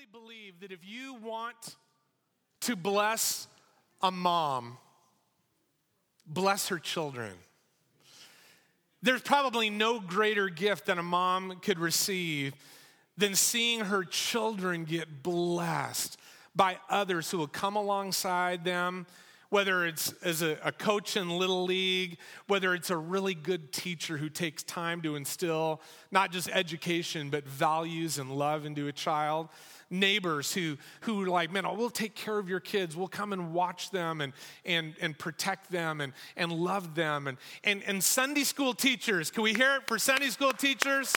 really believe that if you want to bless a mom, bless her children. There's probably no greater gift that a mom could receive than seeing her children get blessed by others who will come alongside them, whether it's as a coach in Little League, whether it's a really good teacher who takes time to instill not just education, but values and love into a child. Neighbors who are like, man, we'll take care of your kids. We'll come and watch them and protect them and love them. And Sunday school teachers, can we hear it for Sunday school teachers?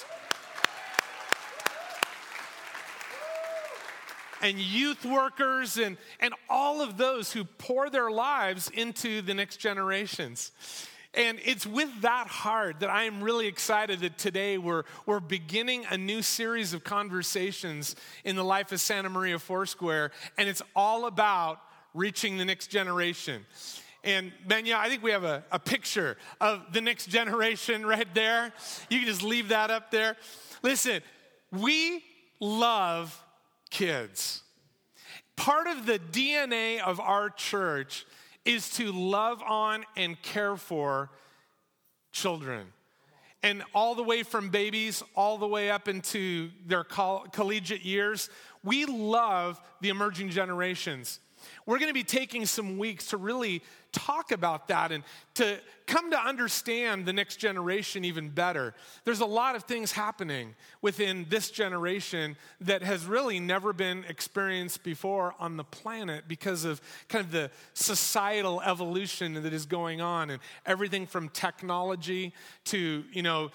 And youth workers and all of those who pour their lives into the next generations. And it's with that heart that I am really excited that today we're beginning a new series of conversations in the life of Santa Maria Foursquare, and it's all about reaching the next generation. And Benya, I think we have a picture of the next generation right there. You can just leave that up there. Listen, we love kids. Part of the DNA of our church is to love on and care for children. And all the way from babies, all the way up into their collegiate years, we love the emerging generations. We're going to be taking some weeks to really talk about that and to come to understand the next generation even better. There's a lot of things happening within this generation that has really never been experienced before on the planet because of kind of the societal evolution that is going on, and everything from technology to,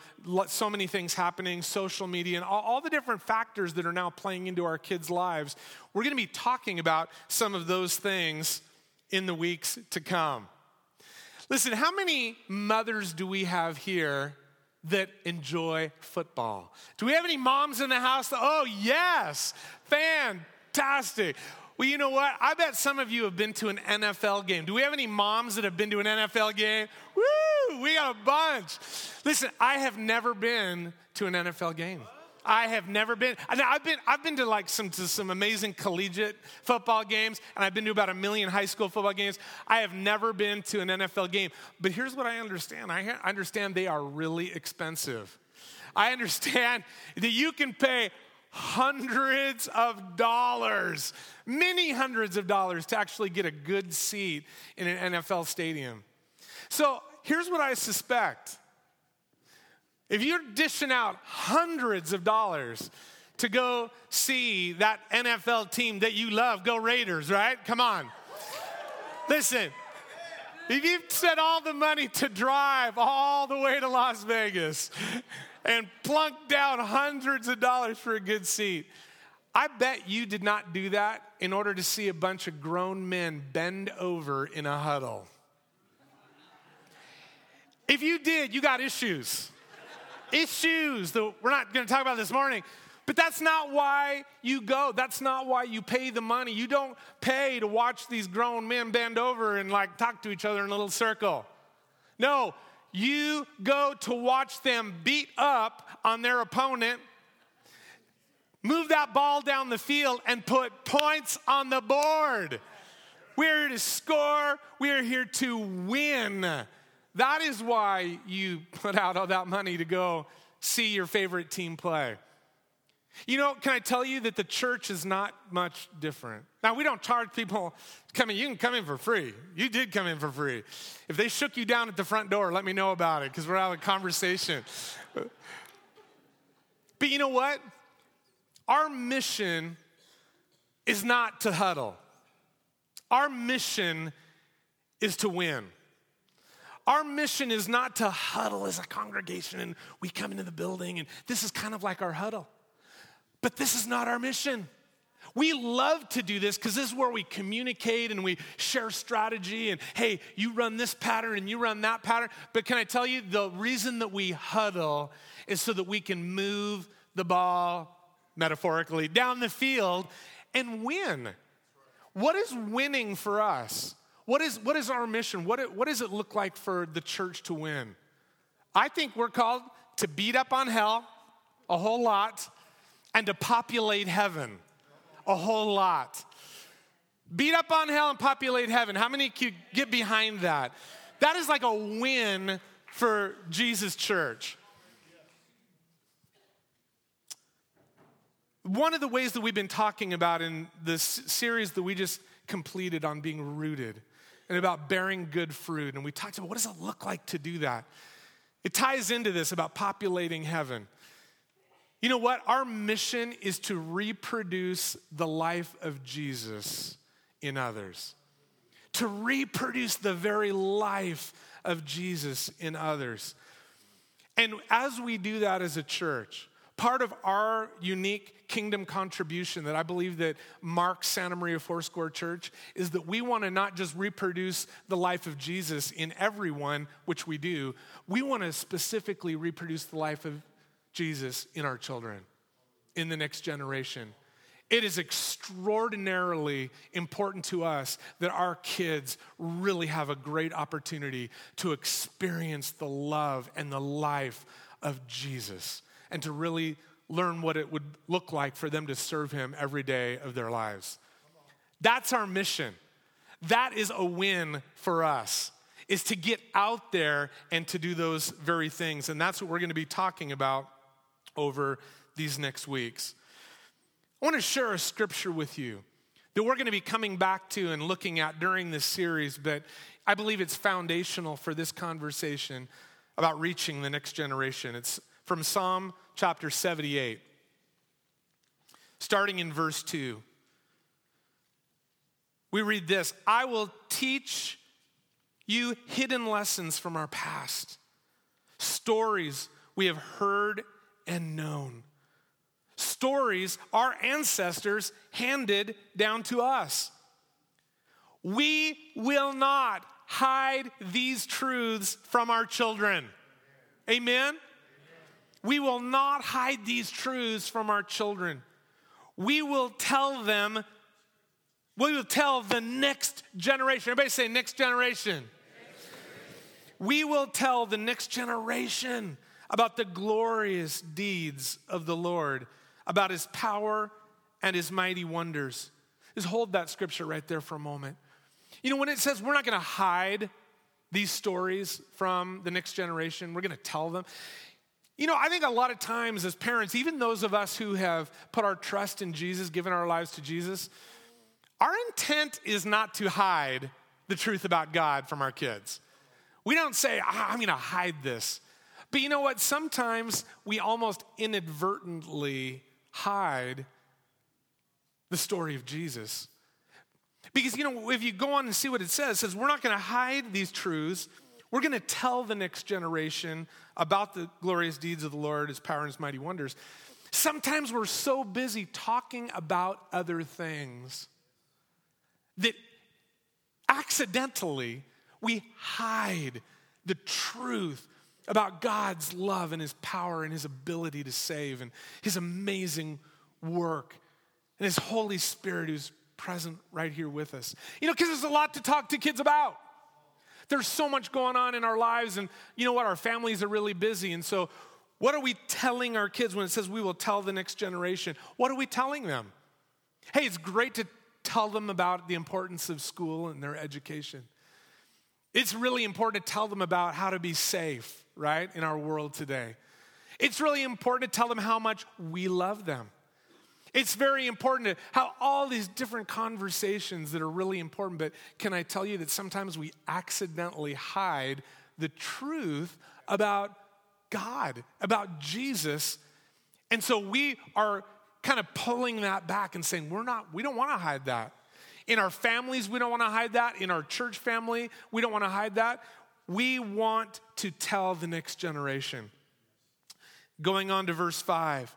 so many things happening, social media, and all the different factors that are now playing into our kids' lives. We're going to be talking about some of those things in the weeks to come. Listen, how many mothers do we have here that enjoy football? Do we have any moms in the house? Oh, yes. Fantastic. Well, you know what? I bet some of you have been to an NFL game. Do we have any moms that have been to an NFL game? Woo! We got a bunch. Listen, I have never been to an NFL game. I have never been. I've been to some amazing collegiate football games, and I've been to about 1 million high school football games. I have never been to an NFL game. But here's what I understand. I understand they are really expensive. I understand that you can pay hundreds of dollars, many hundreds of dollars, to actually get a good seat in an NFL stadium. So here's what I suspect. If you're dishing out hundreds of dollars to go see that NFL team that you love, go Raiders, right? Come on. Listen, if you've spent all the money to drive all the way to Las Vegas and plunk down hundreds of dollars for a good seat, I bet you did not do that in order to see a bunch of grown men bend over in a huddle. If you did, you got issues. Issues that we're not going to talk about this morning. But that's not why you go. That's not why you pay the money. You don't pay to watch these grown men bend over and talk to each other in a little circle. No, you go to watch them beat up on their opponent, move that ball down the field, and put points on the board. We're here to score. We're here to win. That is why you put out all that money to go see your favorite team play. Can I tell you that the church is not much different? Now, we don't charge people coming. You can come in for free. You did come in for free. If they shook you down at the front door, let me know about it, because we're having a conversation. But you know what? Our mission is not to huddle. Our mission is to win. Our mission is not to huddle as a congregation and we come into the building and this is kind of like our huddle. But this is not our mission. We love to do this because this is where we communicate and we share strategy and, hey, you run this pattern and you run that pattern. But can I tell you, the reason that we huddle is so that we can move the ball, metaphorically, down the field and win. What is winning for us? What is our mission? What does it look like for the church to win? I think we're called to beat up on hell a whole lot and to populate heaven. a whole lot. Beat up on hell and populate heaven. How many could get behind that? That is like a win for Jesus Church. One of the ways that we've been talking about in this series that we just completed on being rooted and about bearing good fruit, and we talked about what does it look like to do that? It ties into this about populating heaven. You know what? Our mission is to reproduce the life of Jesus in others. To reproduce the very life of Jesus in others. And as we do that as a church, part of our unique kingdom contribution that I believe that marks Santa Maria Foursquare Church is that we want to not just reproduce the life of Jesus in everyone, which we do, we want to specifically reproduce the life of Jesus in our children, in the next generation. It is extraordinarily important to us that our kids really have a great opportunity to experience the love and the life of Jesus and to really learn what it would look like for them to serve him every day of their lives. That's our mission. That is a win for us, is to get out there and to do those very things. And that's what we're going to be talking about over these next weeks. I want to share a scripture with you that we're going to be coming back to and looking at during this series, but I believe it's foundational for this conversation about reaching the next generation. It's from Psalm chapter 78, starting in verse 2. We read this: I will teach you hidden lessons from our past, stories we have heard and known. Stories our ancestors handed down to us. We will not hide these truths from our children. Amen? We will not hide these truths from our children. We will tell them, we will tell the next generation. Everybody say next generation. We will tell the next generation about the glorious deeds of the Lord, about his power and his mighty wonders. Just hold that scripture right there for a moment. You know, when it says we're not going to hide these stories from the next generation, we're going to tell them. You know, I think a lot of times as parents, even those of us who have put our trust in Jesus, given our lives to Jesus, our intent is not to hide the truth about God from our kids. We don't say, I'm going to hide this. But you know what? Sometimes we almost inadvertently hide the story of Jesus. Because, you know, if you go on and see what it says we're not going to hide these truths. We're going to tell the next generation about the glorious deeds of the Lord, his power and his mighty wonders. Sometimes we're so busy talking about other things that accidentally we hide the truth about God's love and his power and his ability to save and his amazing work and his Holy Spirit who's present right here with us. You know, because there's a lot to talk to kids about. There's so much going on in our lives, and you know what? Our families are really busy. And so what are we telling our kids when it says we will tell the next generation? What are we telling them? Hey, it's great to tell them about the importance of school and their education. It's really important to tell them about how to be safe, right, in our world today. It's really important to tell them how much we love them. It's very important to have all these different conversations that are really important, but can I tell you that sometimes we accidentally hide the truth about God, about Jesus, and so we are kind of pulling that back and saying, we don't want to hide that. In our families, we don't want to hide that. In our church family, we don't want to hide that. We want to tell the next generation. Going on to verse 5.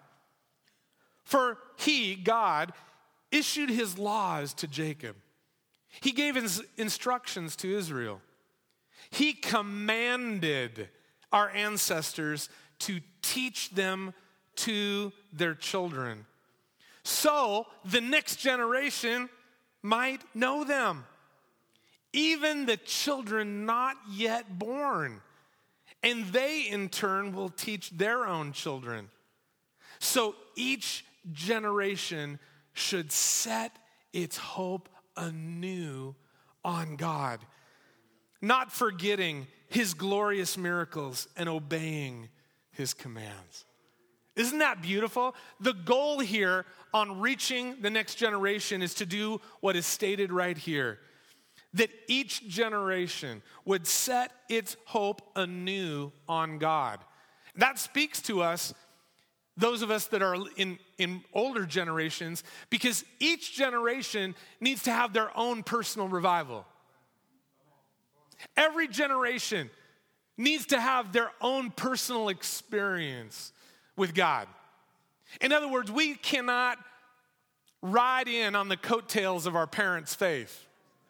For he, God, issued his laws to Jacob. He gave his instructions to Israel. He commanded our ancestors to teach them to their children, so the next generation might know them, even the children not yet born, and they in turn will teach their own children. So each generation should set its hope anew on God, not forgetting his glorious miracles and obeying his commands. Isn't that beautiful? The goal here on reaching the next generation is to do what is stated right here, that each generation would set its hope anew on God. That speaks to us, those of us that are in older generations, because each generation needs to have their own personal revival. Every generation needs to have their own personal experience with God. In other words, we cannot ride in on the coattails of our parents' faith.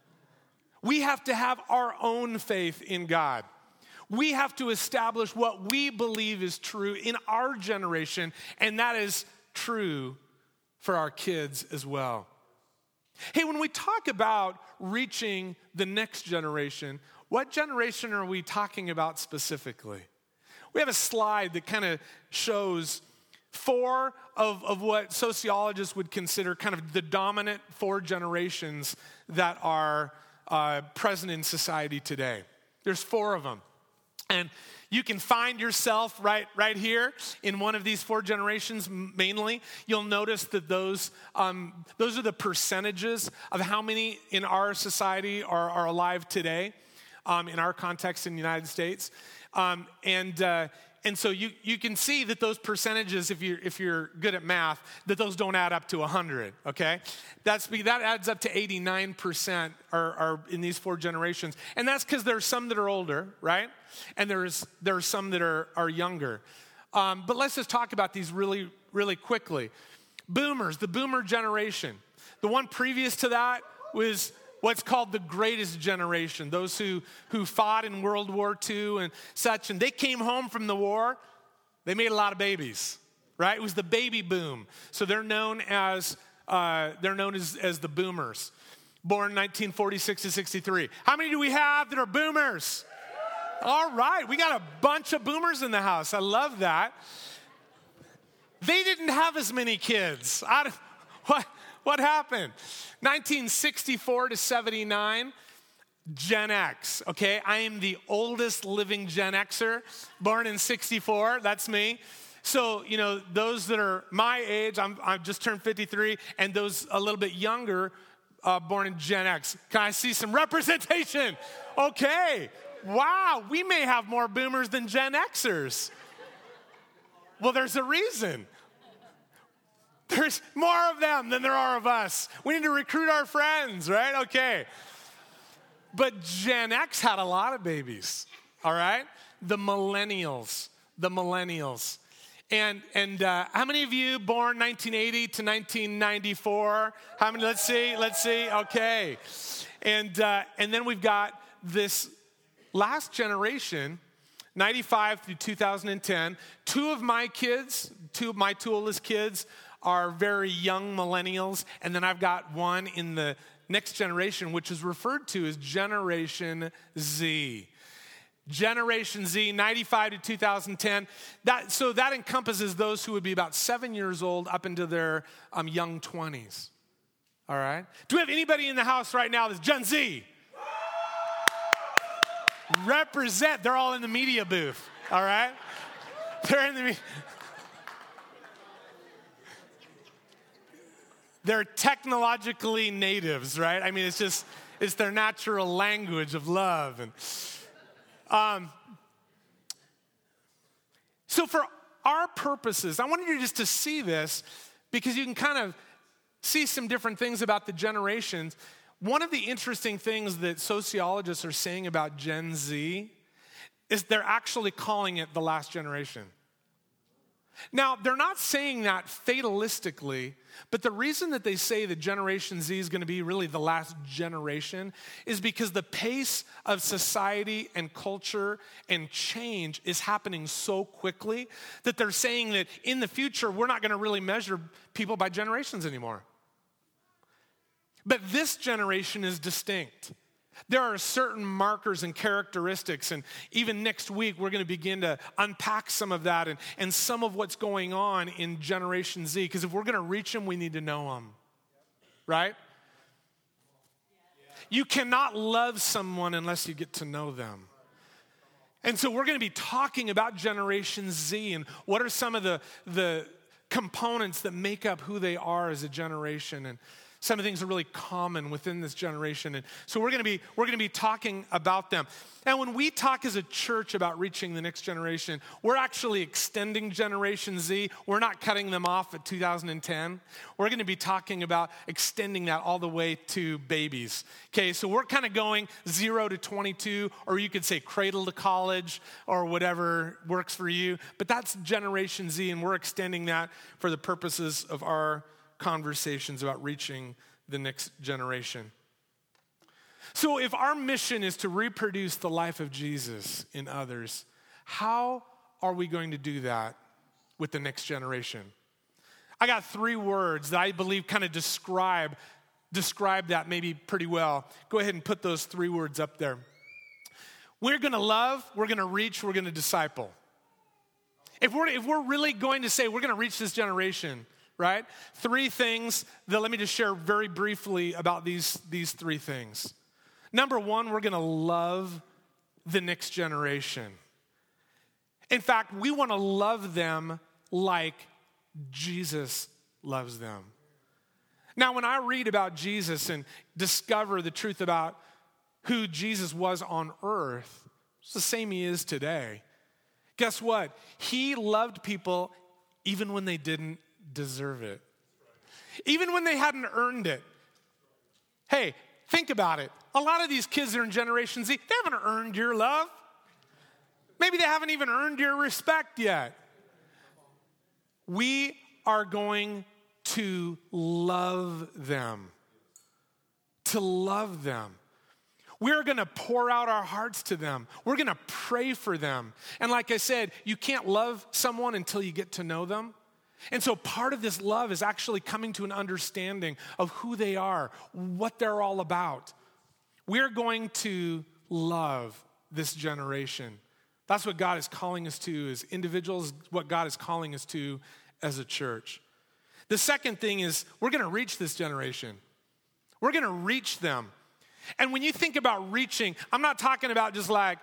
We have to have our own faith in God. We have to establish what we believe is true in our generation, and that is true for our kids as well. Hey, when we talk about reaching the next generation, what generation are we talking about specifically? We have a slide that kind of shows four of what sociologists would consider kind of the dominant four generations that are present in society today. There's four of them. And you can find yourself right here in one of these four generations mainly. You'll notice that those are the percentages of how many in our society are alive today, in our context in the United States. And so you can see that those percentages, if you're good at math, that those don't add up to 100, okay? That adds up to 89% are in these four generations. And that's because there's some that are older, right? And there are some that are younger. But let's just talk about these really, really quickly. Boomers, the boomer generation. The one previous to that was what's called the greatest generation, those who fought in World War II and such, and they came home from the war, they made a lot of babies, right? It was the baby boom. So they're known as the boomers, born 1946 to 63. How many do we have that are boomers? All right, we got a bunch of boomers in the house. I love that. They didn't have as many kids. What happened? 1964 to 79, Gen X, okay? I am the oldest living Gen Xer, born in 64, that's me. So, those that are my age, I've just turned 53, and those a little bit younger, born in Gen X. Can I see some representation? Okay, wow, we may have more boomers than Gen Xers. Well, there's a reason. There's more of them than there are of us. We need to recruit our friends, right? Okay. But Gen X had a lot of babies, all right? The millennials. And how many of you born 1980 to 1994? How many? Let's see. Okay. And then we've got this last generation, 95 through 2010. Two of my two oldest kids are very young millennials, and then I've got one in the next generation, which is referred to as Generation Z. Generation Z, 95 to 2010. That encompasses those who would be about 7 years old up into their young 20s. All right? Do we have anybody in the house right now that's Gen Z? Represent. They're all in the media booth. All right? They're in the They're technologically natives, right? I mean, it's their natural language of love. And so for our purposes, I wanted you just to see this because you can kind of see some different things about the generations. One of the interesting things that sociologists are saying about Gen Z is they're actually calling it the last generation. Now, they're not saying that fatalistically, but the reason that they say that Generation Z is going to be really the last generation is because the pace of society and culture and change is happening so quickly that they're saying that in the future, we're not going to really measure people by generations anymore. But this generation is distinct. There are certain markers and characteristics, and even next week we're going to begin to unpack some of that and some of what's going on in Generation Z, because if we're going to reach them, we need to know them. right? You cannot love someone unless you get to know them. And so we're going to be talking about Generation Z and what are some of the components that make up who they are as a generation. And some of the things are really common within this generation. And so we're going to be talking about them. And when we talk as a church about reaching the next generation, we're actually extending Generation Z. We're not cutting them off at 2010. We're going to be talking about extending that all the way to babies. Okay, so we're kind of going 0 to 22, or you could say cradle to college, or whatever works for you. But that's Generation Z, and we're extending that for the purposes of our conversations about reaching the next generation. So if our mission is to reproduce the life of Jesus in others, how are we going to do that with the next generation? I got 3 words that I believe kind of describe that maybe pretty well. Go ahead and put those 3 words up there. We're going to love, we're going to reach, we're going to disciple. If we're really going to say we're going to reach this generation, right? 3 things that let me just share very briefly about these 3 things. Number 1, we're going to love the next generation. In fact, we want to love them like Jesus loves them. Now, when I read about Jesus and discover the truth about who Jesus was on earth, it's the same he is today. Guess what? He loved people even when they didn't deserve it. Even when they hadn't earned it. Hey, think about it. A lot of these kids that are in Generation Z, they haven't earned your love. Maybe they haven't even earned your respect yet. We are going to love them. To love them. We're going to pour out our hearts to them. We're going to pray for them. And like I said, you can't love someone until you get to know them. And so part of this love is actually coming to an understanding of who they are, what they're all about. We're going to love this generation. That's what God is calling us to as individuals, what God is calling us to as a church. The second thing is we're going to reach this generation. We're going to reach them. And when you think about reaching, I'm not talking about just like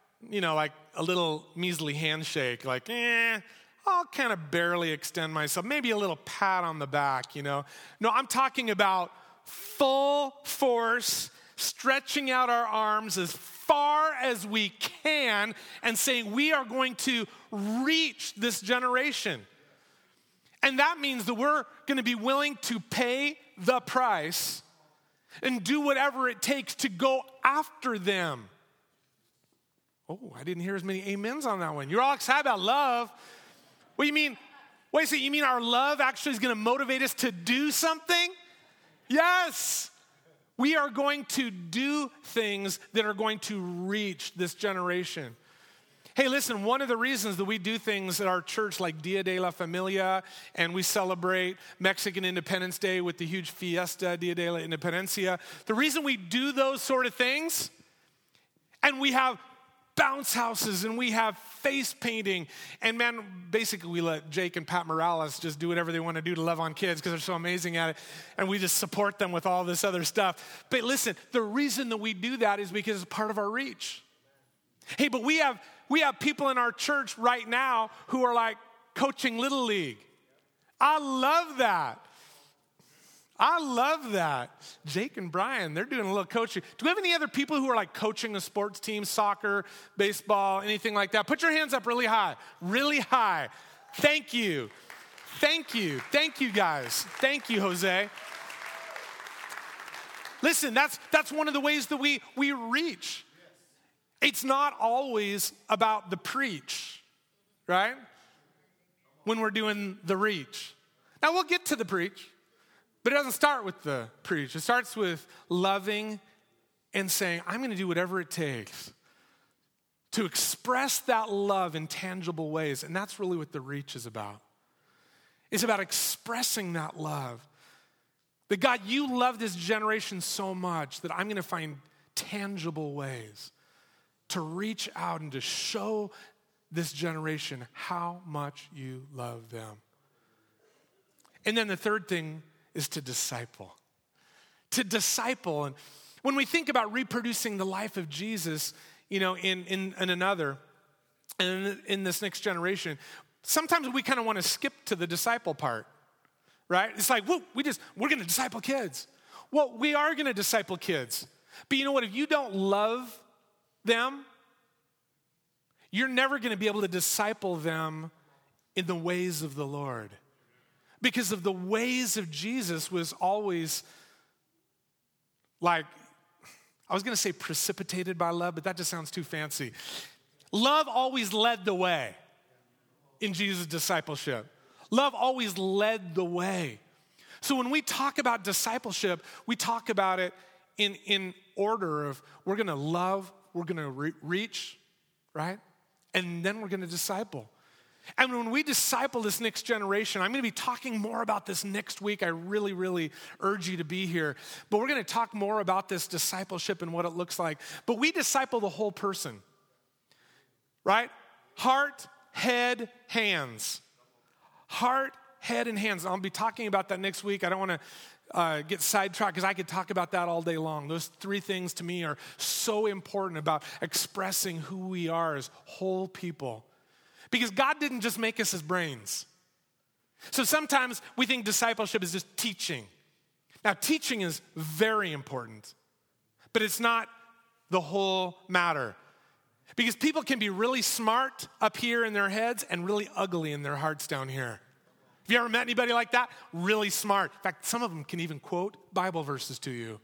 a little measly handshake, like, I'll kind of barely extend myself, maybe a little pat on the back, No, I'm talking about full force, stretching out our arms as far as we can and saying we are going to reach this generation. And that means that we're going to be willing to pay the price and do whatever it takes to go after them. Oh, I didn't hear as many amens on that one. You're all excited about love. What do you mean? Wait a second, you mean our love actually is going to motivate us to do something? Yes. We are going to do things that are going to reach this generation. Hey, listen, one of the reasons that we do things at our church like Dia de la Familia, and we celebrate Mexican Independence Day with the huge fiesta, Dia de la Independencia, the reason we do those sort of things, and we have bounce houses, and we have face painting. And man, basically we let Jake and Pat Morales just do whatever they want to do to love on kids because they're so amazing at it. And we just support them with all this other stuff. But listen, the reason that we do that is because it's part of our reach. Hey, but we have people in our church right now who are like coaching Little League. I love that. I love that. Jake and Brian, they're doing a little coaching. Do we have any other people who are like coaching a sports team, soccer, baseball, anything like that? Put your hands up really high, really high. Thank you. Thank you. Thank you, guys. Thank you, Jose. Listen, that's one of the ways that we reach. It's not always about the preach, right? When we're doing the reach. Now, we'll get to the preach. But it doesn't start with the preach. It starts with loving and saying, I'm going to do whatever it takes to express that love in tangible ways. And that's really what the reach is about. It's about expressing that love. That God, you love this generation so much that I'm going to find tangible ways to reach out and to show this generation how much you love them. And then the third thing is to disciple. to disciple. And when we think about reproducing the life of Jesus, in another, and in this next generation, sometimes we kind of want to skip to the disciple part, right? It's like, whoa, we're going to disciple kids. Well, we are going to disciple kids. But you know what? If you don't love them, you're never going to be able to disciple them in the ways of the Lord. Because of the ways of Jesus was always like, I was going to say precipitated by love, but that just sounds too fancy. Love always led the way in Jesus' discipleship. Love always led the way. So when we talk about discipleship, we talk about it in order of we're going to love, we're going to reach, right? And then we're going to disciple. And when we disciple this next generation, I'm going to be talking more about this next week. I really, really urge you to be here. But we're going to talk more about this discipleship and what it looks like. But we disciple the whole person, right? Heart, head, hands. Heart, head, and hands. I'll be talking about that next week. I don't want to get sidetracked because I could talk about that all day long. Those three things to me are so important about expressing who we are as whole people. Because God didn't just make us as brains. So sometimes we think discipleship is just teaching. Now, teaching is very important, but it's not the whole matter. Because people can be really smart up here in their heads and really ugly in their hearts down here. Have you ever met anybody like that? Really smart. In fact, some of them can even quote Bible verses to you.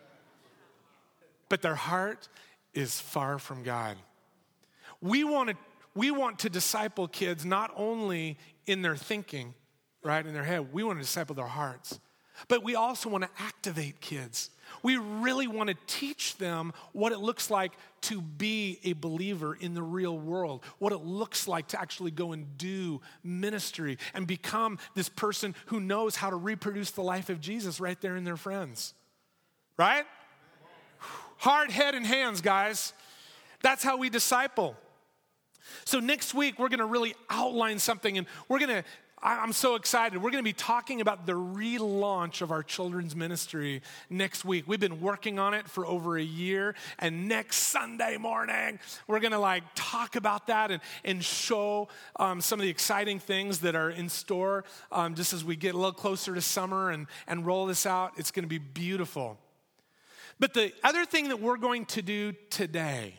But their heart is far from God. We want to disciple kids not only in their thinking, right, in their head. We want to disciple their hearts. But we also want to activate kids. We really want to teach them what it looks like to be a believer in the real world, what it looks like to actually go and do ministry and become this person who knows how to reproduce the life of Jesus right there in their friends, right? Heart, head, and hands, guys. That's how we disciple. So next week, we're going to really outline something, and I'm so excited. We're going to be talking about the relaunch of our children's ministry next week. We've been working on it for over a year, and next Sunday morning, we're going to talk about that and show some of the exciting things that are in store just as we get a little closer to summer and roll this out. It's going to be beautiful. But the other thing that we're going to do today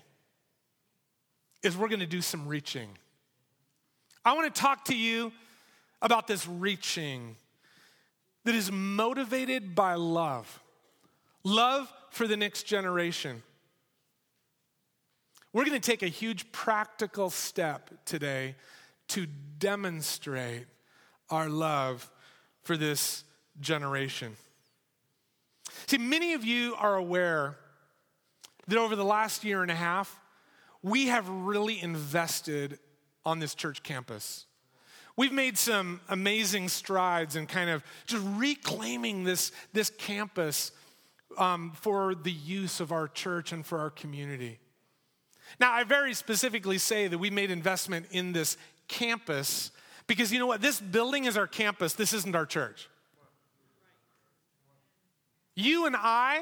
is we're going to do some reaching. I want to talk to you about this reaching that is motivated by love. Love for the next generation. We're going to take a huge practical step today to demonstrate our love for this generation. See, many of you are aware that over the last year and a half, we have really invested on this church campus. We've made some amazing strides in kind of just reclaiming this campus for the use of our church and for our community. Now, I very specifically say that we made investment in this campus because you know what? This building is our campus. This isn't our church. You and I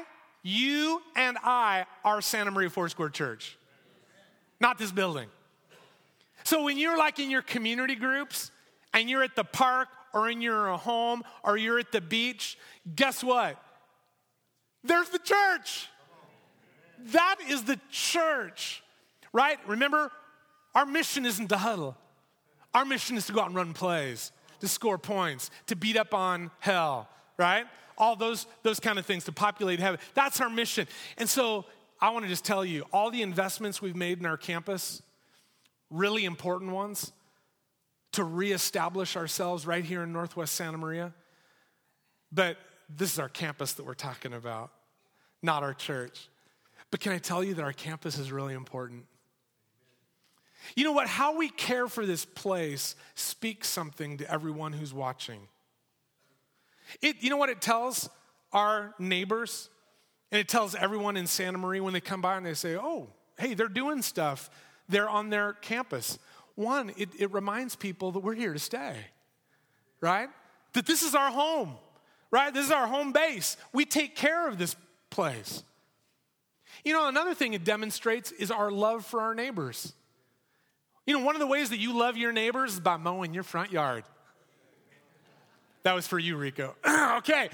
are Santa Maria Foursquare Church. Not this building. So when you're in your community groups and you're at the park or in your home or you're at the beach, guess what? There's the church. That is the church, right? Remember, our mission isn't to huddle. Our mission is to go out and run plays, to score points, to beat up on hell, right? All those kind of things, to populate heaven. That's our mission. And so I want to just tell you, all the investments we've made in our campus, really important ones, to reestablish ourselves right here in Northwest Santa Maria. But this is our campus that we're talking about, not our church. But can I tell you that our campus is really important? You know what? How we care for this place speaks something to everyone who's watching. You know what it tells our neighbors? And it tells everyone in Santa Maria when they come by and they say, oh, hey, they're doing stuff. They're on their campus. One, it reminds people that we're here to stay, right? That this is our home. right? This is our home base. We take care of this place. You know, another thing it demonstrates is our love for our neighbors. You know, one of the ways that you love your neighbors is by mowing your front yard. That was for you, Rico. Okay.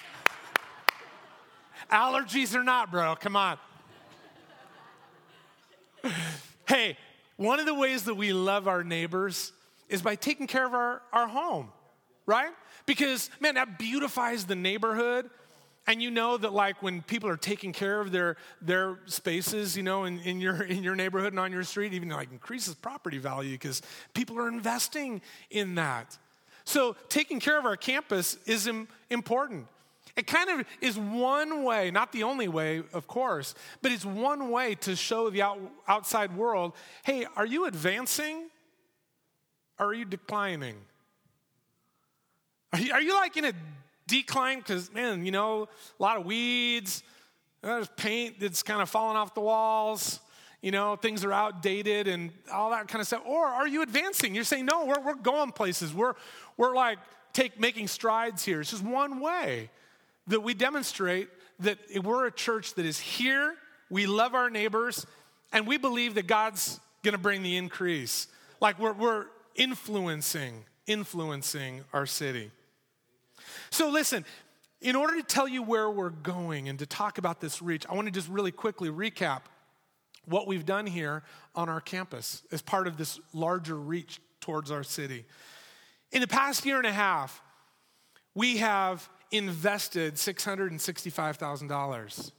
Allergies or not, bro, come on. Hey, one of the ways that we love our neighbors is by taking care of our home, right? Because, man, that beautifies the neighborhood. And you know that, like, when people are taking care of their spaces, you know, in your neighborhood and on your street, even like increases property value because people are investing in that. So taking care of our campus is important. It kind of is one way, not the only way, of course, but it's one way to show the outside world, hey, are you advancing or are you declining? Are you like in a decline? Because, man, you know, a lot of weeds, there's paint that's kind of falling off the walls, you know, things are outdated and all that kind of stuff. Or are you advancing? You're saying, no, we're going places. We're like making strides here. It's just one way that we demonstrate that we're a church that is here, we love our neighbors, and we believe that God's going to bring the increase. Like we're influencing our city. So listen, in order to tell you where we're going and to talk about this reach, I want to just really quickly recap what we've done here on our campus as part of this larger reach towards our city. In the past year and a half, we have invested $665,000.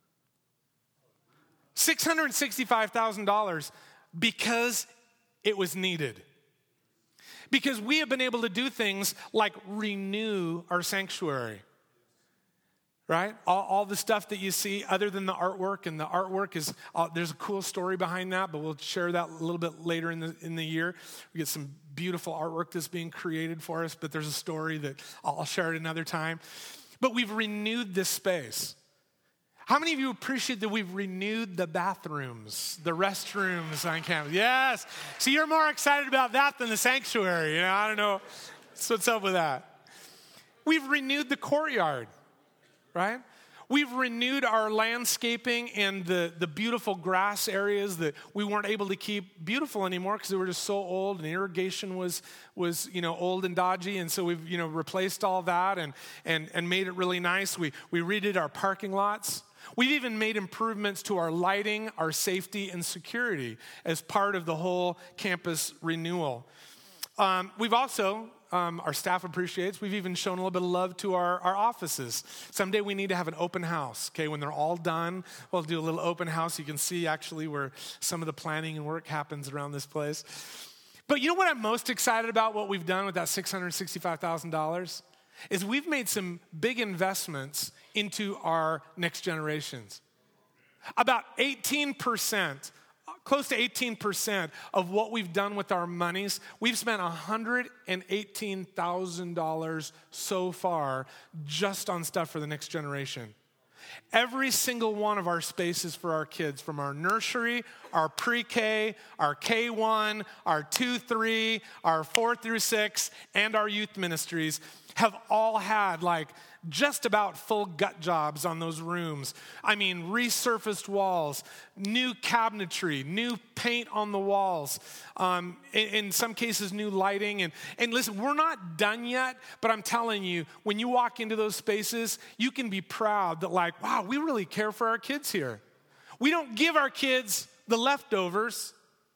$665,000 because it was needed. Because we have been able to do things like renew our sanctuary, right? All the stuff that you see other than the artwork, and the artwork is, there's a cool story behind that, but we'll share that a little bit later in the year. We get some beautiful artwork that's being created for us, but there's a story that I'll share at another time. But we've renewed this space. How many of you appreciate that we've renewed the bathrooms, the restrooms on campus? Yes. See, you're more excited about that than the sanctuary. You know, I don't know what's up with that. We've renewed the courtyard, right? We've renewed our landscaping and the beautiful grass areas that we weren't able to keep beautiful anymore because they were just so old and the irrigation was old and dodgy. And so we've, replaced all that and made it really nice. We redid our parking lots. We've even made improvements to our lighting, our safety, and security as part of the whole campus renewal. We've also, our staff appreciates, we've even shown a little bit of love to our offices. Someday we need to have an open house, okay? When they're all done, we'll do a little open house. You can see actually where some of the planning and work happens around this place. But you know what I'm most excited about, what we've done with that $665,000? Is we've made some big investments into our next generations. About 18%, close to 18% of what we've done with our monies, we've spent $118,000 so far just on stuff for the next generation. Every single one of our spaces for our kids, from our nursery, our pre-K, our K1, our 2-3, our 4-6, and our youth ministries have all had just about full gut jobs on those rooms. I mean, resurfaced walls, new cabinetry, new paint on the walls, in some cases, new lighting. And listen, we're not done yet, but I'm telling you, when you walk into those spaces, you can be proud that wow, we really care for our kids here. We don't give our kids the leftovers.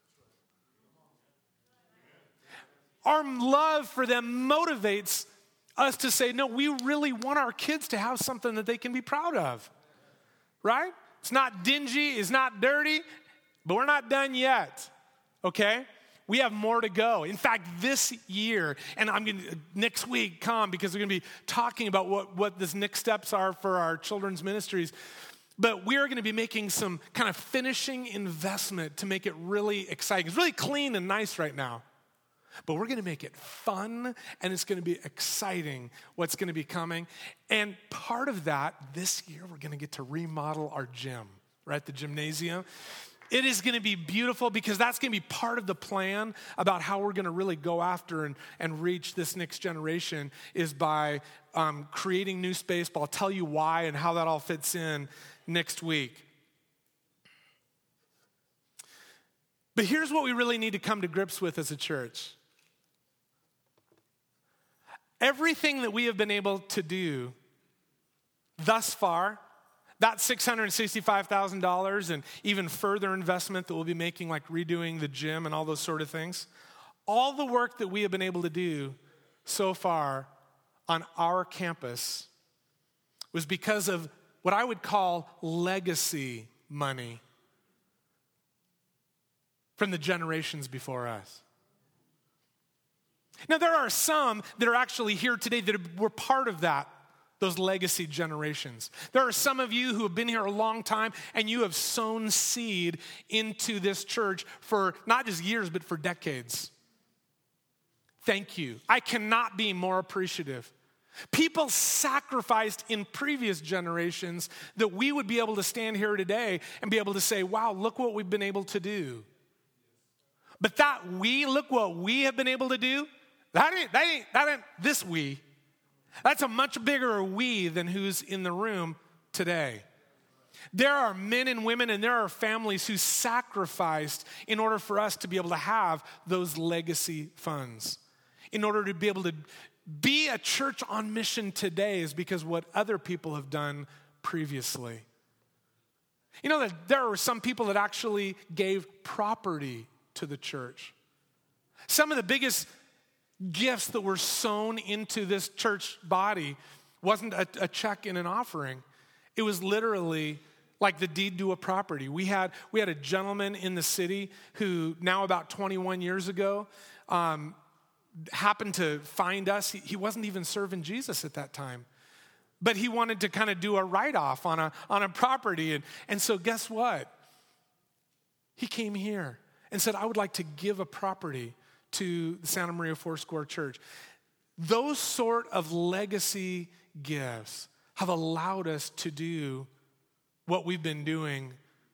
Our love for them motivates us to say, no, we really want our kids to have something that they can be proud of, right? It's not dingy, it's not dirty, but we're not done yet, okay? We have more to go. In fact, this year, and I'm going to, next week, come, because we're going to be talking about what the next steps are for our children's ministries, but we're going to be making some kind of finishing investment to make it really exciting. It's really clean and nice right now. But we're going to make it fun, and it's going to be exciting what's going to be coming. And part of that, this year, we're going to get to remodel our gym, right? The gymnasium. It is going to be beautiful because that's going to be part of the plan about how we're going to really go after and reach this next generation is by creating new space. But I'll tell you why and how that all fits in next week. But here's what we really need to come to grips with as a church. Everything that we have been able to do thus far, that $665,000 and even further investment that we'll be making, like redoing the gym and all those sort of things, all the work that we have been able to do so far on our campus was because of what I would call legacy money from the generations before us. Now, there are some that are actually here today that were part of that, those legacy generations. There are some of you who have been here a long time and you have sown seed into this church for not just years, but for decades. Thank you. I cannot be more appreciative. People sacrificed in previous generations that we would be able to stand here today and be able to say, wow, look what we've been able to do. But look what we have been able to do. That ain't this we. That's a much bigger we than who's in the room today. There are men and women and there are families who sacrificed in order for us to be able to have those legacy funds. In order to be able to be a church on mission today is because what other people have done previously. You know that there were some people that actually gave property to the church. Some of the biggest gifts that were sown into this church body wasn't a check and an offering. It was literally like the deed to a property. We had a gentleman in the city who now about 21 years ago happened to find us. He wasn't even serving Jesus at that time. But he wanted to kind of do a write-off on a property. And so guess what? He came here and said, I would like to give a property to the Santa Maria Foursquare Church. Those sort of legacy gifts have allowed us to do what we've been doing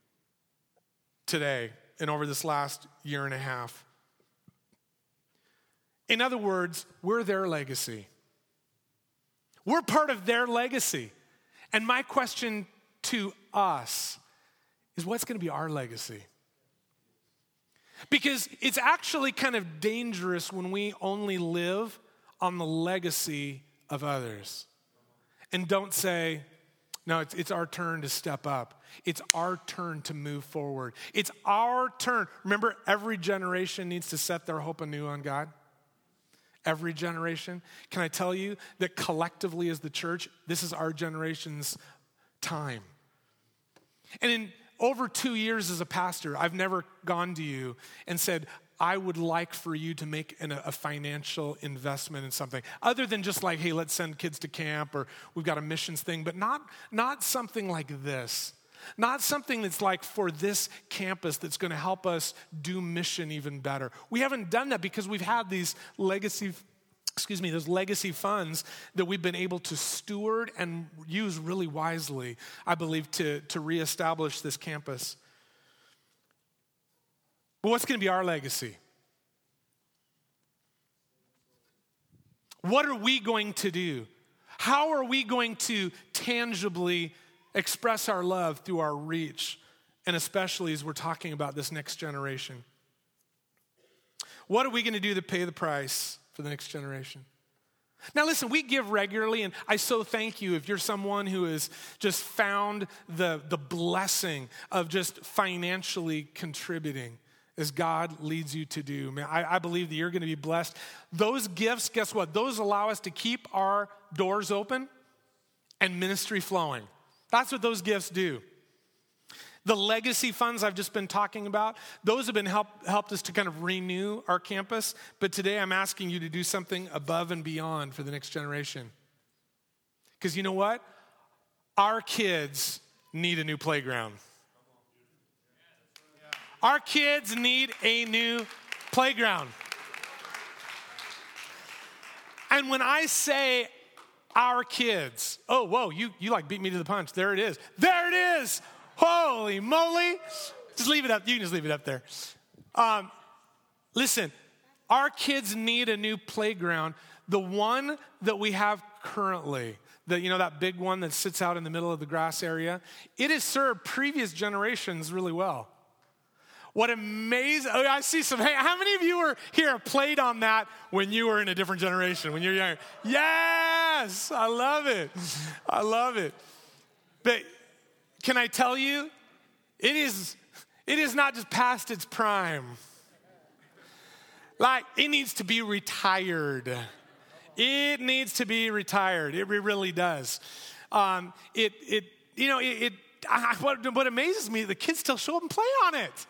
today and over this last year and a half. In other words, we're their legacy. We're part of their legacy. And my question to us is, what's going to be our legacy? Because it's actually kind of dangerous when we only live on the legacy of others and don't say, no, it's our turn to step up. It's our turn to move forward. It's our turn. Remember, every generation needs to set their hope anew on God. Every generation. Can I tell you that collectively as the church, this is our generation's time. And in over 2 years as a pastor, I've never gone to you and said, I would like for you to make a financial investment in something. Other than just like, hey, let's send kids to camp or we've got a missions thing, but not something like this. Not something that's like for this campus that's going to help us do mission even better. We haven't done that because we've had these those legacy funds that we've been able to steward and use really wisely, I believe, to reestablish this campus. But what's going to be our legacy? What are we going to do? How are we going to tangibly express our love through our reach, and especially as we're talking about this next generation? What are we going to do to pay the price for the next generation? Now listen, we give regularly, and I so thank you if you're someone who has just found the blessing of just financially contributing as God leads you to do. Man, I believe that you're going to be blessed. Those gifts, guess what? Those allow us to keep our doors open and ministry flowing. That's what those gifts do. The legacy funds I've just been talking about, those have been helped us to kind of renew our campus. But today I'm asking you to do something above and beyond for the next generation. Because you know what? Our kids need a new playground. Our kids need a new playground. And when I say our kids, oh, whoa, you like beat me to the punch. There it is. There it is. Holy moly. Just leave it up. You can just leave it up there. Listen, our kids need a new playground. The one that we have currently, that big one that sits out in the middle of the grass area, it has served previous generations really well. What amazing, I see some, hey, how many of you were here played on that when you were in a different generation, when you're younger? Yes, I love it. I love it. But can I tell you, it is not just past its prime. Like, it needs to be retired. It needs to be retired. It really does. What amazes me, the kids still show up and play on it.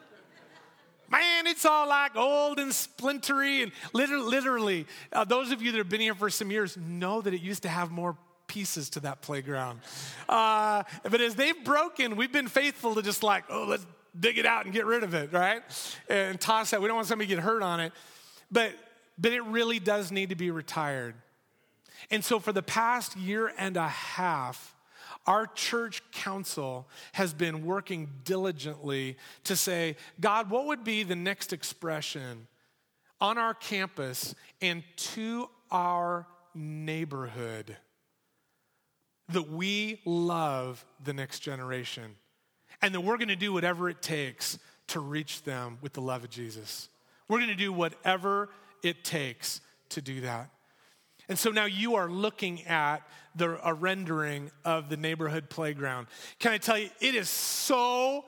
Man, it's all like old and splintery and literally, those of you that have been here for some years know that it used to have more pieces to that playground. But as they've broken, we've been faithful to just like, let's dig it out and get rid of it, right? And toss that. We don't want somebody to get hurt on it. But it really does need to be retired. And so for the past year and a half, our church council has been working diligently to say, God, what would be the next expression on our campus and to our neighborhood that we love the next generation and that we're going to do whatever it takes to reach them with the love of Jesus. We're going to do whatever it takes to do that. And so now you are looking at a rendering of the neighborhood playground. Can I tell you, it is so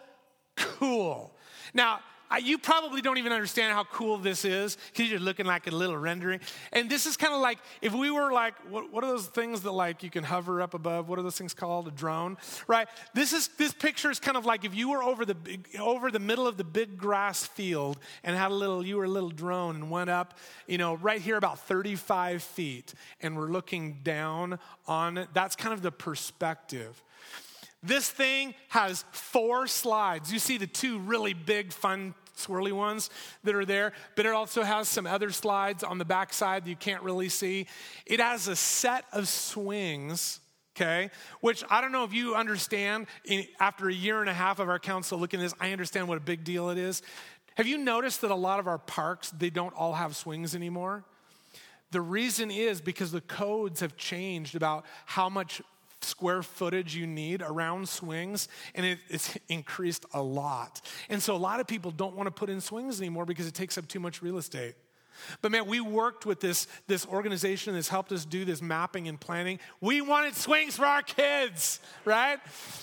cool. Now, you probably don't even understand how cool this is because you're looking like a little rendering. And this is kind of like, if we were like, what are those things that like you can hover up above? What are those things called? A drone, right? This picture is kind of like if you were over the middle of the big grass field and you were a little drone and went up, right here about 35 feet and we're looking down on it. That's kind of the perspective. This thing has 4 slides. You see the 2 really big, fun, swirly ones that are there, but it also has some other slides on the backside that you can't really see. It has a set of swings, okay, which I don't know if you understand. After a year and a half of our council looking at this, I understand what a big deal it is. Have you noticed that a lot of our parks, they don't all have swings anymore? The reason is because the codes have changed about how much square footage you need around swings, and it's increased a lot. And so a lot of people don't want to put in swings anymore because it takes up too much real estate. But man, we worked with this organization that's helped us do this mapping and planning. We wanted swings for our kids, right?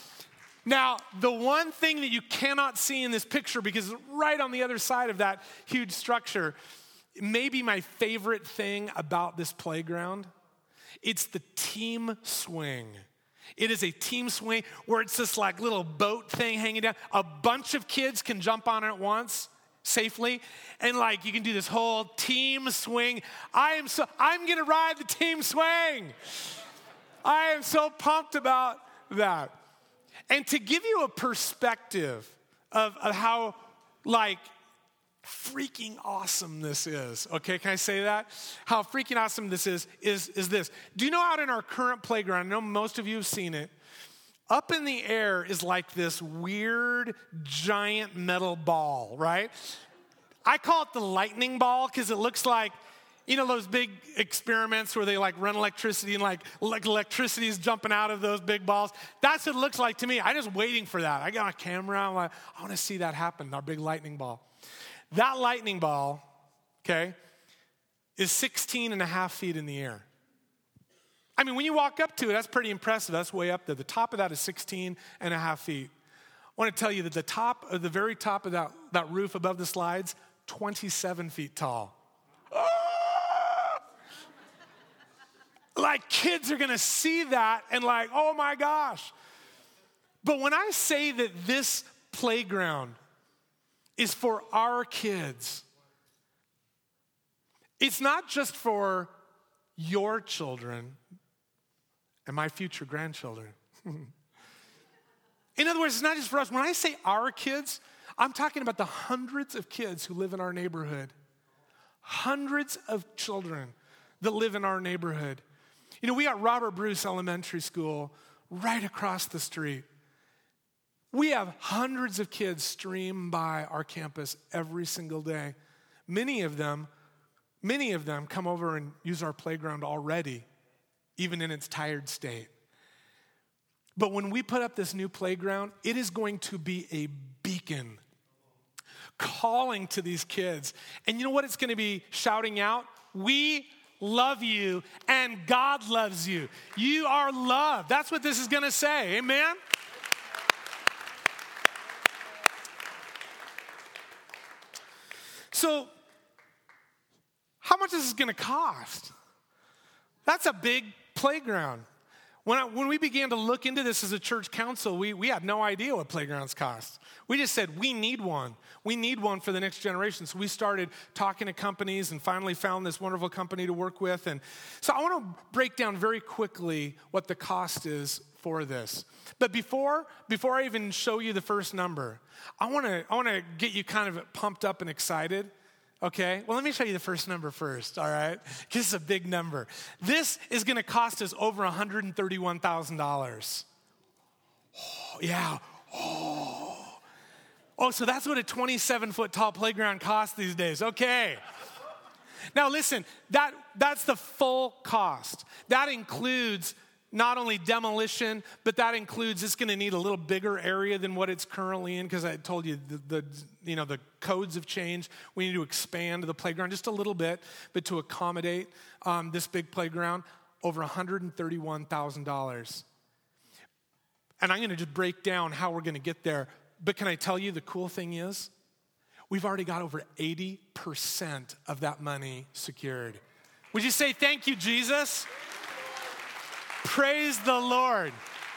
Now, the one thing that you cannot see in this picture, because right on the other side of that huge structure, maybe my favorite thing about this playground, it's the team swing. It is a team swing where it's this like little boat thing hanging down. A bunch of kids can jump on it at once safely. And like you can do this whole team swing. I'm going to ride the team swing. I am so pumped about that. And to give you a perspective of how like freaking awesome this is. Okay, can I say that? How freaking awesome this is this. Do you know out in our current playground, I know most of you have seen it, up in the air is like this weird giant metal ball, right? I call it the lightning ball because it looks like, those big experiments where they like run electricity and like electricity is jumping out of those big balls. That's what it looks like to me. I'm just waiting for that. I got a camera. I'm like, I want to see that happen, our big lightning ball. That lightning ball, okay, is 16 and a half feet in the air. I mean, when you walk up to it, that's pretty impressive. That's way up there. The top of that is 16 and a half feet. I want to tell you that the very top of that roof above the slides, 27 feet tall. Ah! Like kids are going to see that and like, oh my gosh. But when I say that this playground is for our kids, it's not just for your children and my future grandchildren. In other words, it's not just for us. When I say our kids, I'm talking about the hundreds of kids who live in our neighborhood. Hundreds of children that live in our neighborhood. We got Robert Bruce Elementary School right across the street. We have hundreds of kids stream by our campus every single day. Many of them come over and use our playground already, even in its tired state. But when we put up this new playground, it is going to be a beacon calling to these kids. And you know what it's going to be shouting out? We love you and God loves you. You are loved. That's what this is going to say. Amen? So, how much is this going to cost? That's a big playground. When we began to look into this as a church council, we had no idea what playgrounds cost. We just said, we need one. We need one for the next generation. So we started talking to companies and finally found this wonderful company to work with. And so I want to break down very quickly what the cost is for this. But before I even show you the first number, I want to get you kind of pumped up and excited. Okay, well, let me show you the first number first, all right? This is a big number. This is going to cost us over $131,000. Oh, yeah. Oh, so that's what a 27-foot tall playground costs these days. Okay. Now, listen, that's the full cost. That includes not only demolition, but that includes it's going to need a little bigger area than what it's currently in, because I told you the codes have changed. We need to expand the playground just a little bit, but to accommodate this big playground, over $131,000. And I'm going to just break down how we're going to get there. But can I tell you the cool thing is, we've already got over 80% of that money secured. Would you say thank you, Jesus? Praise the Lord.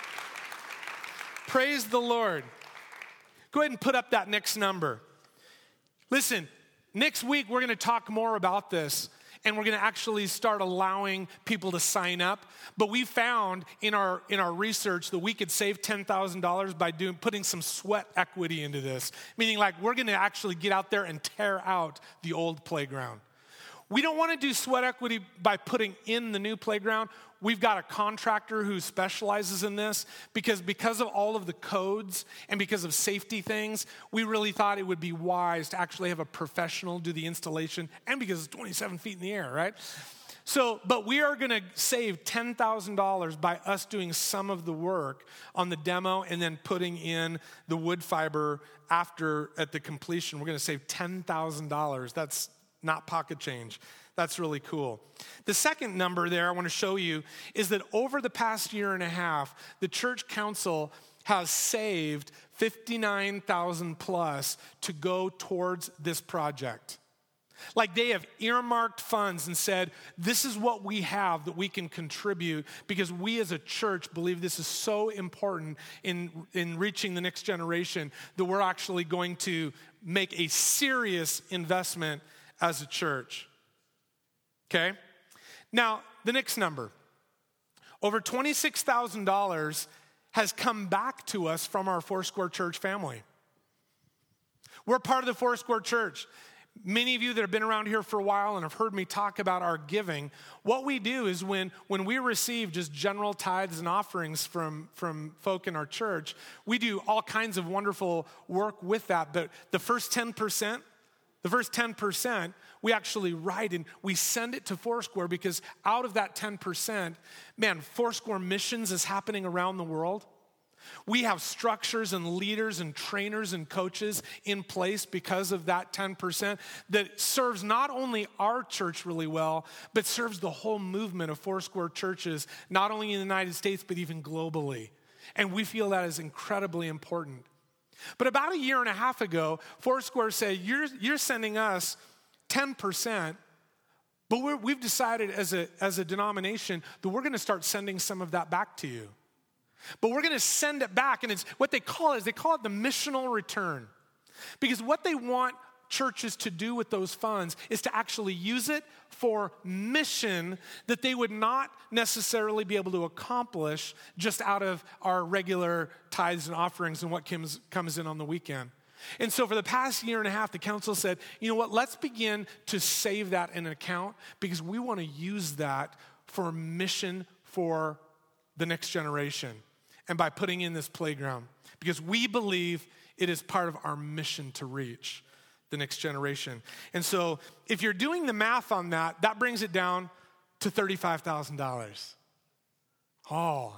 Praise the Lord. Go ahead and put up that next number. Listen, next week we're going to talk more about this, and we're going to actually start allowing people to sign up. But we found in our research that we could save $10,000 by putting some sweat equity into this, meaning like we're going to actually get out there and tear out the old playground. We don't want to do sweat equity by putting in the new playground. We've got a contractor who specializes in this because of all of the codes and because of safety things, we really thought it would be wise to actually have a professional do the installation, and because it's 27 feet in the air, right? So, but we are going to save $10,000 by us doing some of the work on the demo and then putting in the wood fiber after at the completion. We're going to save $10,000. That's not pocket change. That's really cool. The second number there I want to show you is that over the past year and a half, the church council has saved $59,000 plus to go towards this project. Like they have earmarked funds and said, this is what we have that we can contribute because we as a church believe this is so important in reaching the next generation that we're actually going to make a serious investment as a church. Okay? Now, the next number. Over $26,000 has come back to us from our Foursquare Church family. We're part of the Foursquare Church. Many of you that have been around here for a while and have heard me talk about our giving, what we do is when we receive just general tithes and offerings from folk in our church, we do all kinds of wonderful work with that. But the first 10%, we actually write and we send it to Foursquare because out of that 10%, man, Foursquare missions is happening around the world. We have structures and leaders and trainers and coaches in place because of that 10% that serves not only our church really well, but serves the whole movement of Foursquare churches, not only in the United States, but even globally. And we feel that is incredibly important. But about a year and a half ago, Foursquare said, you're sending us 10%, but we've decided as a denomination that we're going to start sending some of that back to you. But we're going to send it back, and it's what they call it the missional return. Because what they want churches to do with those funds is to actually use it for mission that they would not necessarily be able to accomplish just out of our regular tithes and offerings and what comes in on the weekend. And so for the past year and a half, the council said, you know what, let's begin to save that in an account because we want to use that for mission for the next generation. and by putting in this playground, because we believe it is part of our mission to reach the next generation. And so if you're doing the math on that, that brings it down to $35,000. Oh,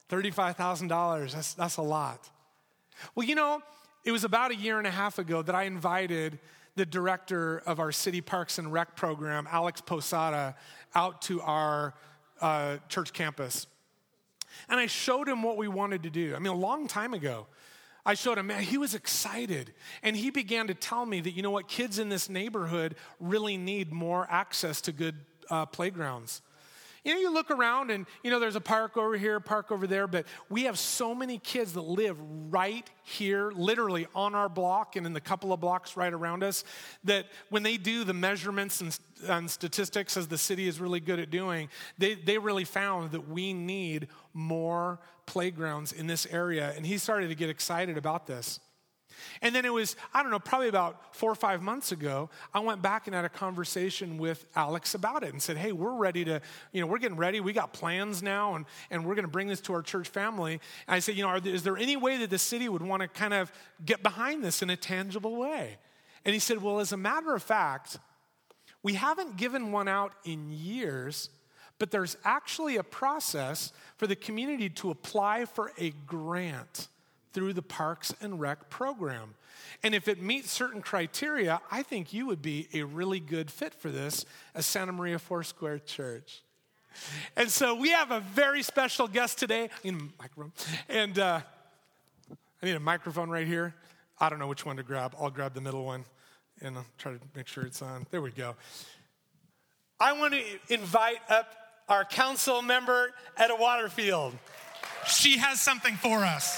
$35,000, that's a lot. Well, you know, it was about a year and a half ago that I invited the director of our City Parks and Rec program, Alex Posada, out to our church campus. And I showed him what we wanted to do. I mean, a long time ago. I showed him, man, he was excited. And he began to tell me that, you know what, kids in this neighborhood really need more access to good playgrounds. You know, you look around and, you know, there's a park over here, a park over there, but we have so many kids that live right here, literally on our block and in the couple of blocks right around us, that when they do the measurements and statistics, as the city is really good at doing, they really found that we need more playgrounds in this area. And he started to get excited about this. And then it was, I don't know, probably about 4 or 5 months ago, I went back and had a conversation with Alex about it and said, hey, we're ready to, you know, we're getting ready. We got plans now, and we're going to bring this to our church family. And I said, you know, is there any way that the city would want to kind of get behind this in a tangible way? And he said, well, as a matter of fact, we haven't given one out in years, but there's actually a process for the community to apply for a grant through the Parks and Rec program. And if it meets certain criteria, I think you would be a really good fit for this as Santa Maria Foursquare Church. And so we have a very special guest today. I need a microphone. And I need a microphone right here. I don't know which one to grab. I'll grab the middle one, and I'll try to make sure it's on. There we go. I want to invite up our council member, Etta Waterfield. She has something for us.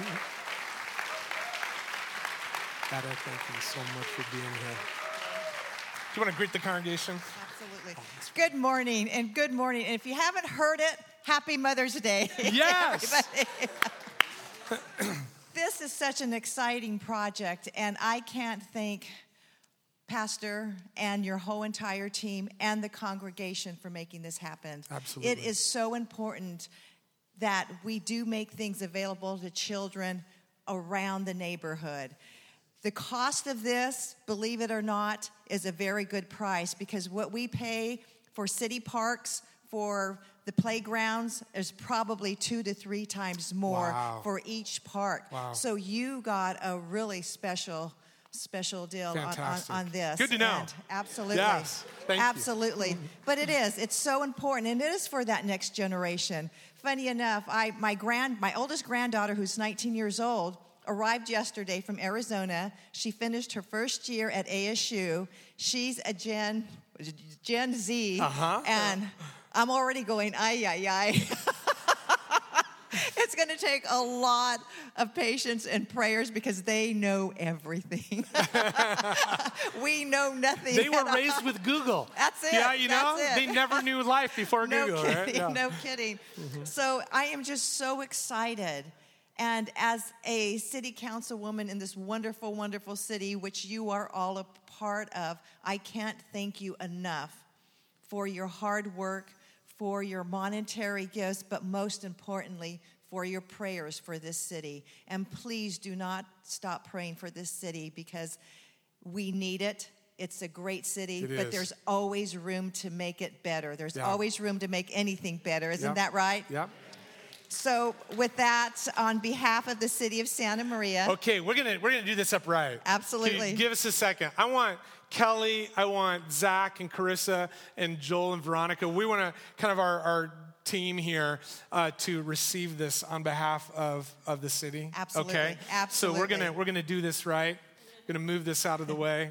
Etta, thank you so much for being here. Do you want to greet the congregation? Absolutely. Good morning, and good morning. And if you haven't heard it, happy Mother's Day. Yes. This is such an exciting project, and I can't thank Pastor and your whole entire team and the congregation for making this happen. Absolutely. It is so important that we do make things available to children around the neighborhood. The cost of this, believe it or not, is a very good price, because what we pay for city parks, for the playgrounds, is probably 2 to 3 times more for each park. Wow. So you got a really special deal on this. Good to know. And absolutely. Yes. Thank you. Absolutely. But it's so important, and it is for that next generation. Funny enough, my oldest granddaughter, who's 19 years old, arrived yesterday from Arizona. She finished her first year at ASU. She's a Gen Z, and I'm already going, ay. It's going to take a lot of patience and prayers, because they know everything. We know nothing. They were raised with Google. That's it. Yeah, you know, That's it. they never knew life before Google, kidding, right? Yeah. No kidding. Mm-hmm. So I am just so excited. And as a city councilwoman in this wonderful, wonderful city, which you are all a part of, I can't thank you enough for your hard work, for your monetary gifts, but most importantly, for your prayers for this city. And please do not stop praying for this city, because we need it. It's a great city, but there's always room to make it better. There's always room to make anything better. Isn't that right? Yep. So with that, on behalf of the city of Santa Maria. Okay, we're gonna do this upright. Absolutely. Give us a second. I want Kelly, I want Zach and Carissa and Joel and Veronica. We want to kind of our team here to receive this on behalf of the city. Absolutely. Okay. Absolutely. So we're gonna do this right. We're gonna move this out of the way.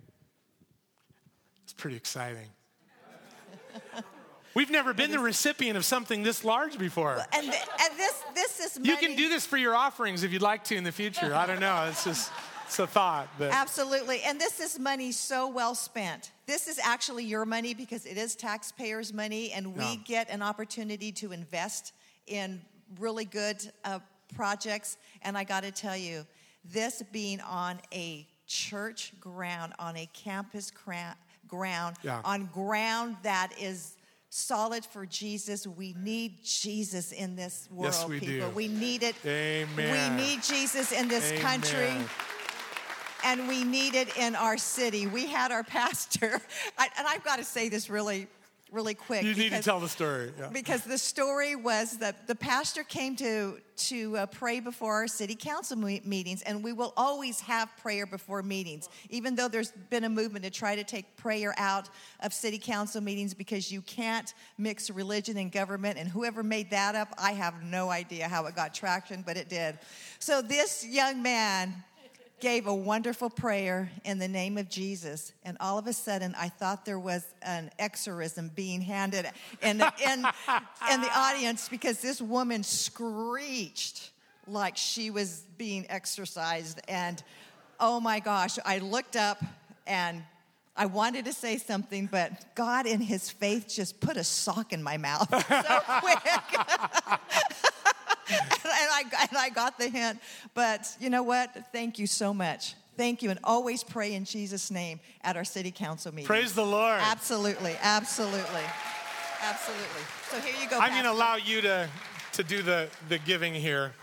It's pretty exciting. We've never been the recipient of something this large before. And this is money. You can do this for your offerings if you'd like to in the future. I don't know. It's a thought. But. Absolutely. And this is money so well spent. This is actually your money, because it is taxpayers' money, and we get an opportunity to invest in really good projects. And I got to tell you, this being on a church ground, on a campus ground, on ground that is Solid for Jesus. We need Jesus in this world, Yes, we people. do. We need it. Amen. We need Jesus in this country. And we need it in our city. We had our pastor, and I've got to say this really quick. You need to tell the story. Yeah. Because the story was that the pastor came to pray before our city council meetings, and we will always have prayer before meetings, even though there's been a movement to try to take prayer out of city council meetings because you can't mix religion and government, and whoever made that up, I have no idea how it got traction, but it did. So this young man gave a wonderful prayer in the name of Jesus, and all of a sudden, I thought there was an exorcism being handed in the audience because this woman screeched like she was being exorcised, and oh my gosh, I looked up and I wanted to say something, but God in his faith just put a sock in my mouth so quick. And I got the hint. But you know what? Thank you so much. Thank you. And always pray in Jesus' name at our city council meeting. Praise the Lord. Absolutely. Absolutely. Absolutely. So here you go, I'm going to Pastor. allow you to do the giving here.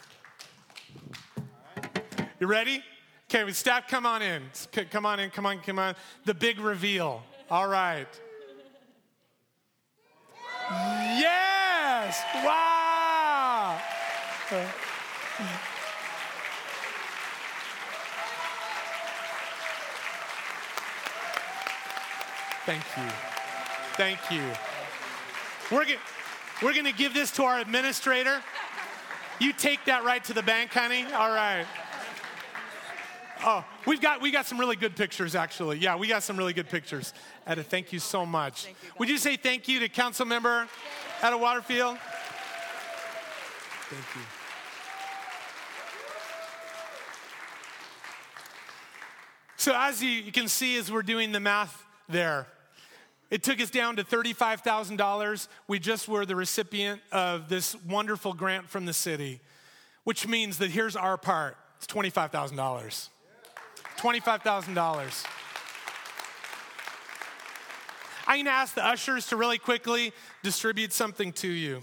You ready? Okay, staff, come on in. Come on in. Come on. The big reveal. All right. Yes. Wow. Thank you. We're going to give this to our administrator. You take that right to the bank, honey. All right. Oh, we got some really good pictures, actually. Yeah, we got some really good pictures. Etta, thank you so much. Thank you, Would you say thank you to Council Member Etta Waterfield? Thank you. So as you can see, as we're doing the math there, it took us down to $35,000. We just were the recipient of this wonderful grant from the city, which means that here's our part. It's $25,000. $25,000. I'm going to ask the ushers to really quickly distribute something to you.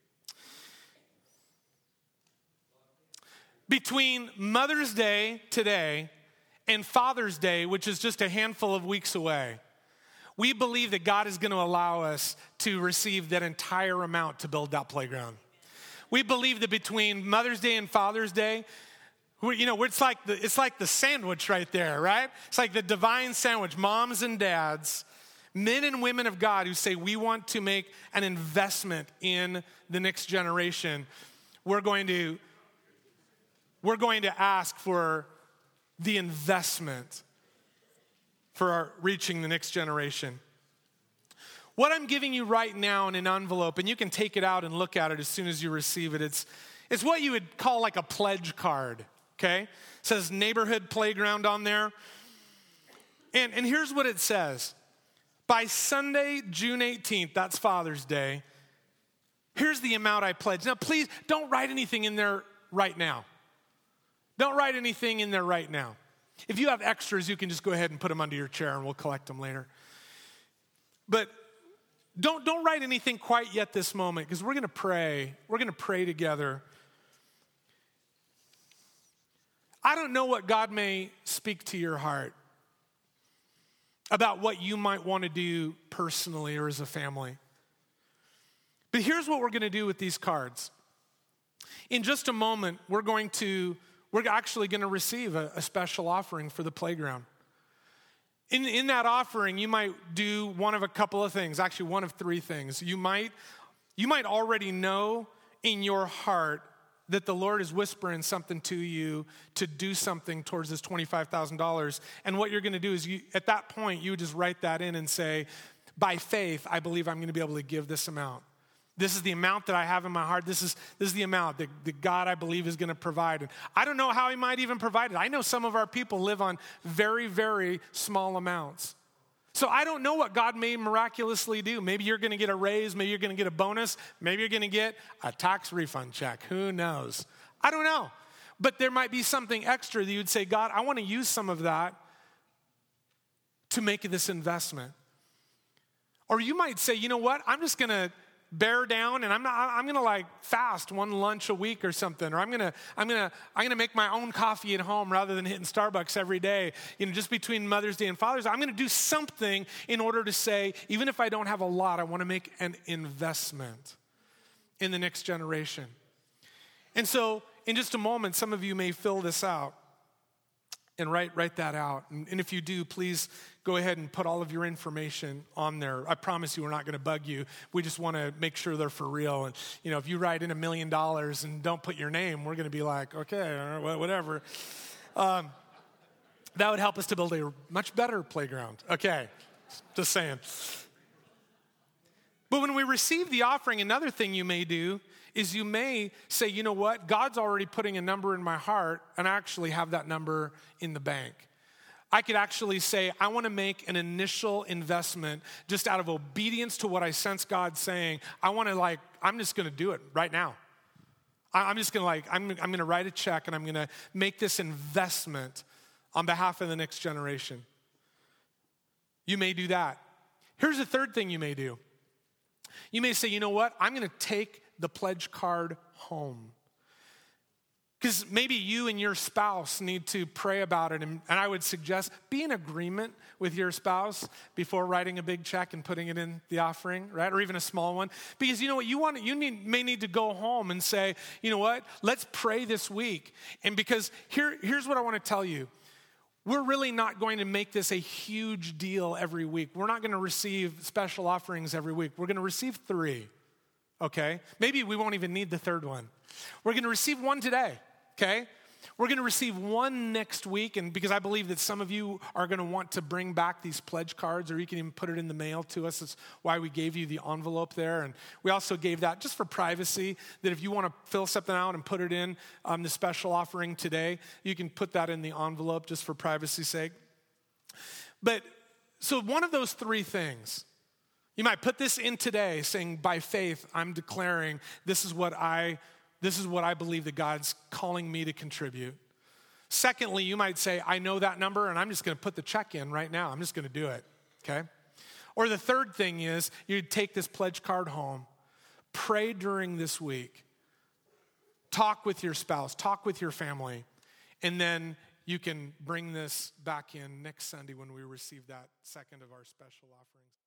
Between Mother's Day today and Father's Day, which is just a handful of weeks away, we believe that God is going to allow us to receive that entire amount to build that playground. We believe that between Mother's Day and Father's Day, it's like the sandwich right there, right? It's like the divine sandwich. Moms and dads, men and women of God who say we want to make an investment in the next generation. We're going to ask for the investment for our reaching the next generation. What I'm giving you right now in an envelope, and you can take it out and look at it as soon as you receive it, it's what you would call like a pledge card, okay? It says neighborhood playground on there. And here's what it says. By Sunday, June 18th, that's Father's Day, here's the amount I pledge. Now, please don't write anything in there right now. Don't write anything in there right now. If you have extras, you can just go ahead and put them under your chair and we'll collect them later. But don't write anything quite yet this moment because we're going to pray. We're going to pray together. I don't know what God may speak to your heart about what you might want to do personally or as a family. But here's what we're going to do with these cards. In just a moment, we're actually going to receive a special offering for the playground. In that offering, you might do one of a couple of things, actually one of three things. You might already know in your heart that the Lord is whispering something to you to do something towards this $25,000. And what you're going to do is at that point, you would just write that in and say, by faith, I believe I'm going to be able to give this amount. This is the amount that I have in my heart. This is the amount that God, I believe, is going to provide. And I don't know how he might even provide it. I know some of our people live on very, very small amounts. So I don't know what God may miraculously do. Maybe you're going to get a raise. Maybe you're going to get a bonus. Maybe you're going to get a tax refund check. Who knows? I don't know. But there might be something extra that you'd say, God, I want to use some of that to make this investment. Or you might say, you know what, I'm just going to bear down and I'm going to like fast one lunch a week or something. Or I'm going to make my own coffee at home rather than hitting Starbucks every day. You know, just between Mother's Day and Father's Day, I'm going to do something in order to say, even if I don't have a lot, I want to make an investment in the next generation. And so in just a moment, some of you may fill this out and write that out. And if you do, please go ahead and put all of your information on there. I promise you we're not going to bug you. We just want to make sure they're for real. And, you know, if you write in $1 million and don't put your name, we're going to be like, okay, whatever. That would help us to build a much better playground. Okay, just saying. But when we receive the offering, another thing you may do is you may say, you know what, God's already putting a number in my heart, and I actually have that number in the bank. I could actually say, I want to make an initial investment just out of obedience to what I sense God saying. I'm just going to do it right now. I'm just going to I'm going to write a check, and I'm going to make this investment on behalf of the next generation. You may do that. Here's the third thing you may do. You may say, you know what, I'm going to take the pledge card home. Because maybe you and your spouse need to pray about it. And I would suggest be in agreement with your spouse before writing a big check and putting it in the offering, right? Or even a small one. Because you know what, may need to go home and say, you know what, let's pray this week. And because here's what I want to tell you. We're really not going to make this a huge deal every week. We're not going to receive special offerings every week. We're going to receive 3. Okay? Maybe we won't even need the third one. We're going to receive 1 today, okay? We're going to receive 1 next week, and because I believe that some of you are going to want to bring back these pledge cards, or you can even put it in the mail to us. That's why we gave you the envelope there, and we also gave that just for privacy, that if you want to fill something out and put it in the special offering today, you can put that in the envelope just for privacy's sake. But, so one of those 3 things, you might put this in today, saying, by faith, I'm declaring this is what I believe that God's calling me to contribute. Secondly, you might say, I know that number, and I'm just going to put the check in right now. I'm just going to do it, okay? Or the third thing is, you take this pledge card home, pray during this week, talk with your spouse, talk with your family, and then you can bring this back in next Sunday when we receive that second of our special offerings.